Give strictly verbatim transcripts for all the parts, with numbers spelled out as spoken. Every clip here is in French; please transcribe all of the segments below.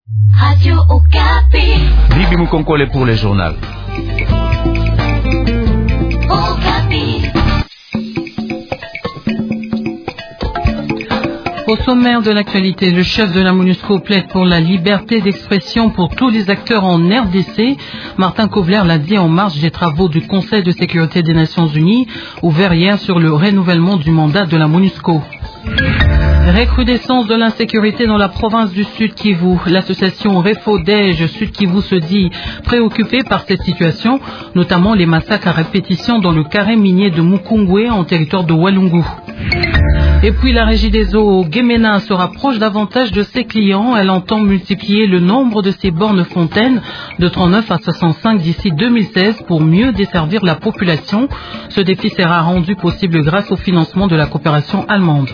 Radio Okapi. Bibi Mukonkole pour le journal. Okapi. Au sommaire de l'actualité, le chef de la MONUSCO plaide pour la liberté d'expression pour tous les acteurs en R D C. Martin Kobler l'a dit en marge des travaux du Conseil de sécurité des Nations Unies, ouvert hier sur le renouvellement du mandat de la MONUSCO. Recrudescence de l'insécurité dans la province du Sud Kivu. L'association Refodej Sud Kivu se dit préoccupée par cette situation, notamment les massacres à répétition dans le carré minier de Mukungwe en territoire de Walungu. Et puis la Régie des eaux Guémena se rapproche davantage de ses clients. Elle entend multiplier le nombre de ses bornes fontaines de trente-neuf à soixante-cinq d'ici deux mille seize pour mieux desservir la population. Ce défi sera rendu possible grâce au financement de la coopération allemande.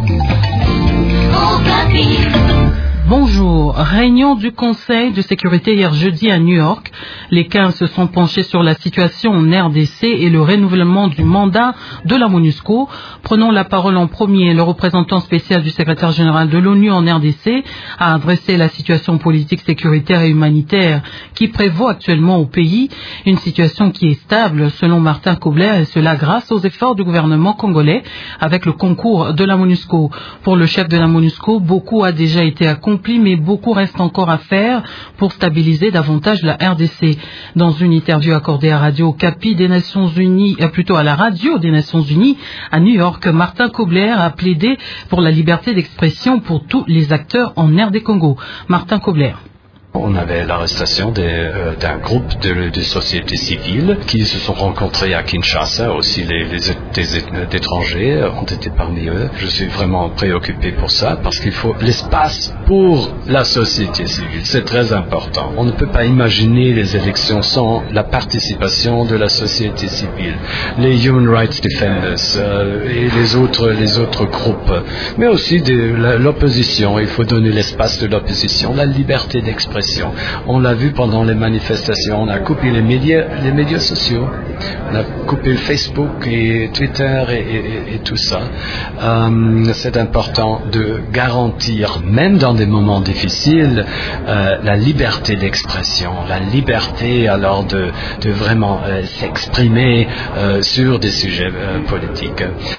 Bonjour. Réunion du Conseil de sécurité hier jeudi à New York. Les quinze se sont penchés sur la situation en R D C et le renouvellement du mandat de la MONUSCO. Prenons la parole en premier. Le représentant spécial du secrétaire général de l'ONU en R D C a adressé la situation politique, sécuritaire et humanitaire qui prévaut actuellement au pays. Une situation qui est stable selon Martin Kobler, et cela grâce aux efforts du gouvernement congolais avec le concours de la MONUSCO. Pour le chef de la MONUSCO, beaucoup a déjà été accompli, mais beaucoup reste encore à faire pour stabiliser davantage la R D C. Dans une interview accordée à Radio Okapi des Nations Unies, euh, plutôt à la radio des Nations Unies à New York, Martin Kobler a plaidé pour la liberté d'expression pour tous les acteurs en R D Congo. Martin Kobler. On avait l'arrestation de, euh, d'un groupe de, de sociétés civiles qui se sont rencontrés à Kinshasa. Aussi les, les des, des étrangers ont été parmi eux. Je suis vraiment préoccupé pour ça parce qu'il faut l'espace pour la société civile. C'est très important. On ne peut pas imaginer les élections sans la participation de la société civile, les Human Rights Defenders euh, et les autres, les autres groupes, mais aussi de la, l'opposition. Il faut donner l'espace de l'opposition, la liberté d'expression. On l'a vu pendant les manifestations, on a coupé les médias, les médias sociaux, on a coupé le Facebook et Twitter et, et, et tout ça. Euh, c'est important de garantir, même dans des moments difficiles, euh, la liberté d'expression, la liberté alors de, de vraiment euh, s'exprimer euh, sur des sujets euh, politiques.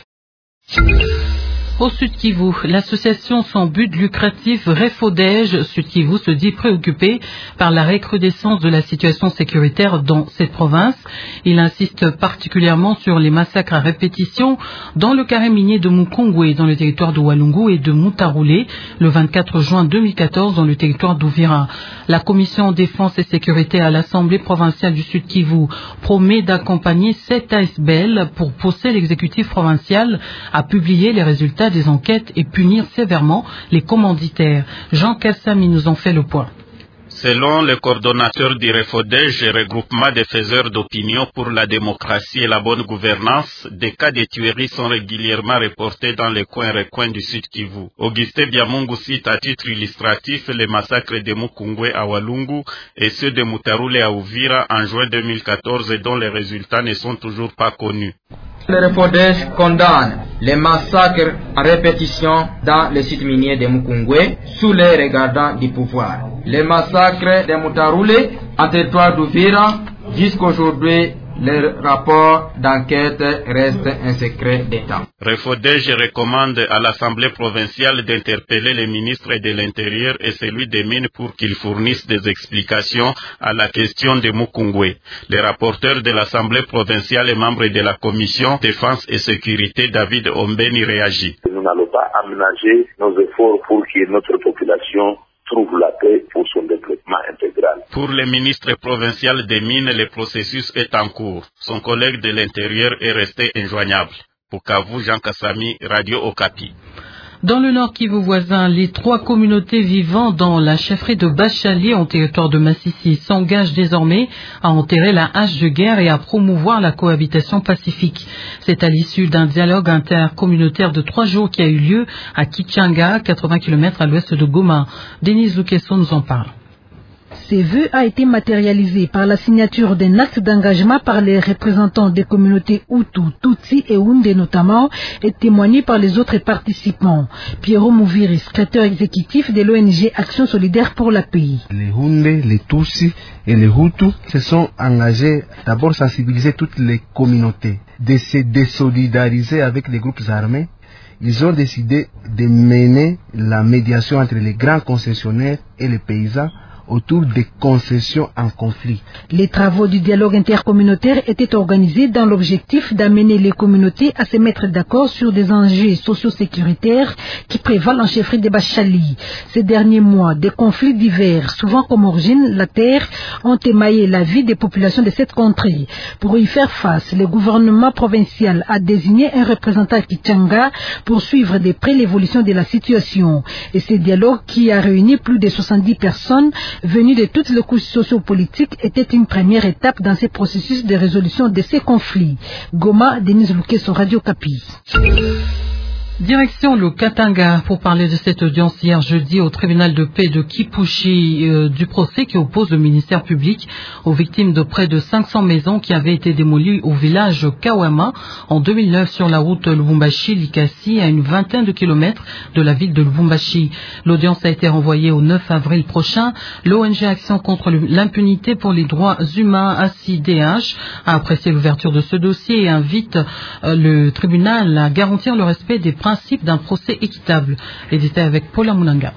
Au Sud Kivu, l'association sans but lucratif Refodej Sud Kivu se dit préoccupée par la recrudescence de la situation sécuritaire dans cette province. Il insiste particulièrement sur les massacres à répétition dans le carré minier de Mukungwe dans le territoire de Walungu et de Mutaroulé le vingt-quatre juin deux mille quatorze dans le territoire d'Ouvira. La commission défense et sécurité à l'Assemblée provinciale du Sud Kivu promet d'accompagner cette A S B L pour pousser l'exécutif provincial à publier les résultats des enquêtes et punir sévèrement les commanditaires. Jean Kassami nous en fait le point. Selon le coordonnateur du Refodej, regroupement des faiseurs d'opinion pour la démocratie et la bonne gouvernance, des cas de tueries sont régulièrement reportés dans les coins-recoins du Sud Kivu. Augustin Biamungu cite à titre illustratif les massacres de Mukungwe à Walungu et ceux de Mutaroulé à Uvira en juin deux mille quatorze dont les résultats ne sont toujours pas connus. Le Refodej condamne les massacres à répétition dans le site minier de Mukungwe sous les regardants du pouvoir. Les massacres de Mutaroulé en territoire d'Uvira, jusqu'aujourd'hui, le rapport d'enquête reste un secret d'État. Refodej recommande à l'Assemblée provinciale d'interpeller les ministres de l'Intérieur et celui des Mines pour qu'ils fournissent des explications à la question de Mukungwe. Le rapporteur de l'Assemblée provinciale et membre de la Commission Défense et Sécurité, David Ombeni, réagit. Nous n'allons pas aménager nos efforts pour que notre population trouve la paix pour son développement intégral. Pour le ministre provincial des Mines, le processus est en cours. Son collègue de l'Intérieur est resté injoignable. Bukavu, Jean Kassami, Radio Okapi. Dans le Nord Kivu voisin, les trois communautés vivant dans la chefferie de Bachalier en territoire de Massissi s'engagent désormais à enterrer la hache de guerre et à promouvoir la cohabitation pacifique. C'est à l'issue d'un dialogue intercommunautaire de trois jours qui a eu lieu à Kichanga, quatre-vingts kilomètres à l'ouest de Goma. Denis Zukesso nous en parle. Ce vœu a été matérialisé par la signature d'un acte d'engagement par les représentants des communautés Hutu, Tutsi et Houndé notamment, et témoigné par les autres participants. Pierrot Mouviri, secrétaire exécutif de l'O N G Action Solidaire pour la Paix. Les Houndé, les Tutsi et les Hutus se sont engagés d'abord sensibiliser toutes les communautés, de se désolidariser avec les groupes armés. Ils ont décidé de mener la médiation entre les grands concessionnaires et les paysans autour des concessions en conflit. Les travaux du dialogue intercommunautaire étaient organisés dans l'objectif d'amener les communautés à se mettre d'accord sur des enjeux socio-sécuritaires qui prévalent en chefferie de Bachali. Ces derniers mois, des conflits divers, souvent comme origine la terre, ont émaillé la vie des populations de cette contrée. Pour y faire face, le gouvernement provincial a désigné un représentant Kichanga pour suivre de près l'évolution de la situation. Et ce dialogue, qui a réuni plus de soixante-dix personnes, venu de toutes les couches sociopolitiques, était une première étape dans ce processus de résolution de ces conflits. Goma, Denise Louquet sur Radio Kapi. Direction le Katanga pour parler de cette audience hier jeudi au tribunal de paix de Kipushi euh, du procès qui oppose le ministère public aux victimes de près de cinq cents maisons qui avaient été démolies au village Kawama en deux mille neuf sur la route Lubumbashi-Likasi à une vingtaine de kilomètres de la ville de Lubumbashi. L'audience a été renvoyée au neuf avril prochain. L'O N G Action contre l'impunité pour les droits humains A C I D H a apprécié l'ouverture de ce dossier et invite euh, le tribunal à garantir le respect des principe d'un procès équitable. Les détails avec Paula Munanga.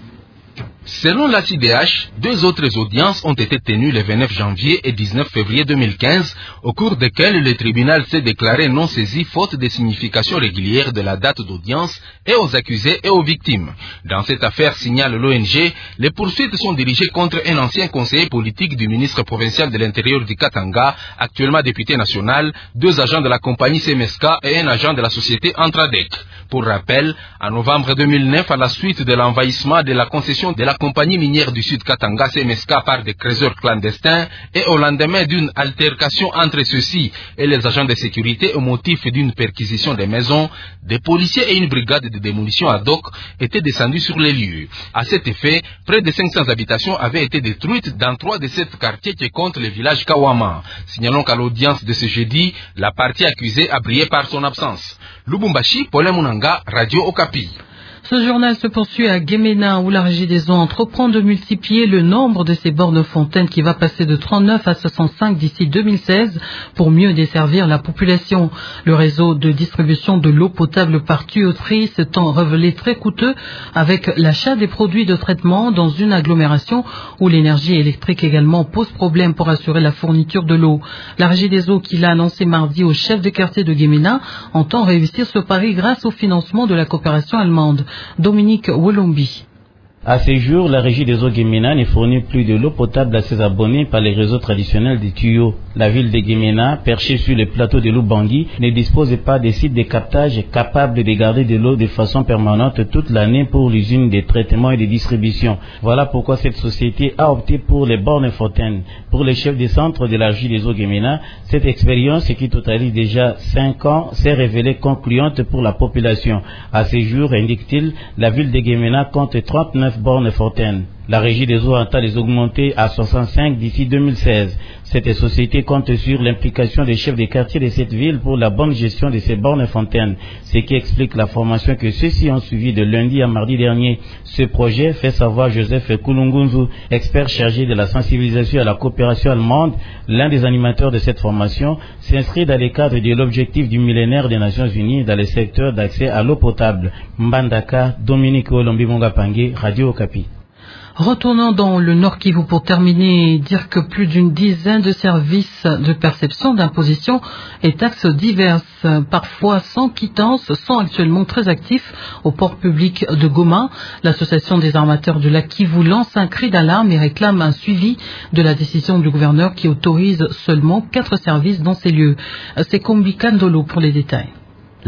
Selon l'A C I D H, deux autres audiences ont été tenues le vingt-neuf janvier et dix-neuf février deux mille quinze, au cours desquelles le tribunal s'est déclaré non saisi faute de signification régulière de la date d'audience et aux accusés et aux victimes. Dans cette affaire, signale l'O N G, les poursuites sont dirigées contre un ancien conseiller politique du ministre provincial de l'Intérieur du Katanga, actuellement député national, deux agents de la compagnie C M S K et un agent de la société Antradec. Pour rappel, en novembre deux mille neuf, à la suite de l'envahissement de la concession de la compagnie minière du Sud Katanga C M S K par des creuseurs clandestins et au lendemain d'une altercation entre ceux-ci et les agents de sécurité au motif d'une perquisition des maisons, des policiers et une brigade de démolition ad hoc étaient descendus sur les lieux. À cet effet, près de cinq cents habitations avaient été détruites dans trois de sept quartiers qui comptent le village Kawama. Signalons qu'à l'audience de ce jeudi, la partie accusée a brillé par son absence. Lubumbashi, Paulin Munanga, Radio Okapi. Ce journal se poursuit à Guémena où la Régie des eaux entreprend de multiplier le nombre de ses bornes fontaines qui va passer de trente-neuf à soixante-cinq d'ici deux mille seize pour mieux desservir la population. Le réseau de distribution de l'eau potable par tuyauterie s'étant révélé très coûteux avec l'achat des produits de traitement dans une agglomération où l'énergie électrique également pose problème pour assurer la fourniture de l'eau. La Régie des eaux, qui l'a annoncé mardi au chef de quartier de Guémena, entend réussir ce pari grâce au financement de la coopération allemande. Dominique Wolombi. À ce jour, la Régie des eaux Guémena ne fournit plus de l'eau potable à ses abonnés par les réseaux traditionnels des tuyaux. La ville de Guémena, perchée sur le plateau de Lubangui, ne dispose pas de sites de captage capables de garder de l'eau de façon permanente toute l'année pour l'usine de traitement et de distribution. Voilà pourquoi cette société a opté pour les bornes fontaines. Pour les chefs des centres de la Régie des eaux Guémena, cette expérience, qui totalise déjà cinq ans, s'est révélée concluante pour la population. À ce jour, indique-t-il, la ville de Guémena compte trente-neuf bornes fontaines. La Régie des eaux entend les augmenter à soixante-cinq d'ici deux mille seize. Cette société compte sur l'implication des chefs des quartiers de cette ville pour la bonne gestion de ces bornes fontaines, ce qui explique la formation que ceux-ci ont suivie de lundi à mardi dernier. Ce projet, fait savoir Joseph Kulungunzu, expert chargé de la sensibilisation à la coopération allemande, l'un des animateurs de cette formation, s'inscrit dans le cadre de l'objectif du millénaire des Nations Unies dans le secteur d'accès à l'eau potable. Mbandaka, Dominique Olombi Mongapangé, Radio Okapi. Retournons dans le Nord Kivu pour terminer et dire que plus d'une dizaine de services de perception d'imposition et taxes diverses, parfois sans quittance, sont actuellement très actifs au port public de Goma. L'association des armateurs de la Kivu lance un cri d'alarme et réclame un suivi de la décision du gouverneur qui autorise seulement quatre services dans ces lieux. C'est Kombi Kandolo pour les détails.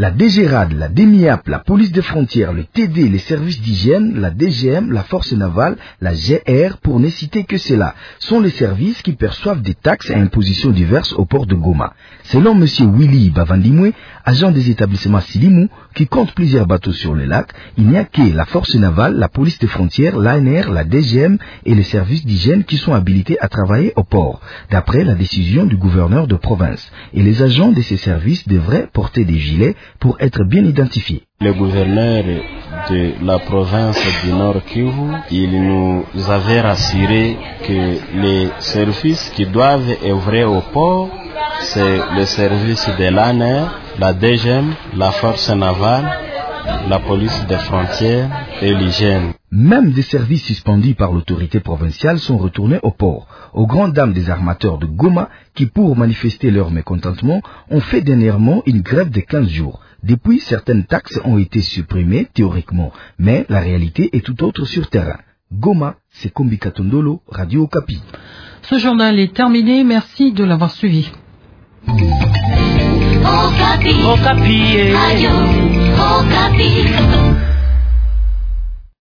La DGRAD, la DEMIAP, la police des frontières, le T D, les services d'hygiène, la D G M, la force navale, la G R, pour ne citer que cela, sont les services qui perçoivent des taxes et impositions diverses au port de Goma. Selon M. Willy Bavandimwe, agent des établissements Silimou, qui compte plusieurs bateaux sur le lac, il n'y a que la force navale, la police des frontières, l'A N R, la D G M et les services d'hygiène qui sont habilités à travailler au port, d'après la décision du gouverneur de province. Et les agents de ces services devraient porter des gilets pour être bien identifiés. Le gouverneur de la province du Nord Kivu, il nous avait rassuré que les services qui doivent œuvrer au port, c'est le service de l'A N R, la D G M, la force navale, la police des frontières et l'hygiène. Même des services suspendus par l'autorité provinciale sont retournés au port, aux grandes dames des armateurs de Goma qui, pour manifester leur mécontentement, ont fait dernièrement une grève de quinze jours. Depuis, certaines taxes ont été supprimées théoriquement, mais la réalité est tout autre sur terrain. Goma, c'est Kombi Katondolo, Radio Okapi. Ce journal est terminé, merci de l'avoir suivi. Okapi. Okapi. Radio Okapi.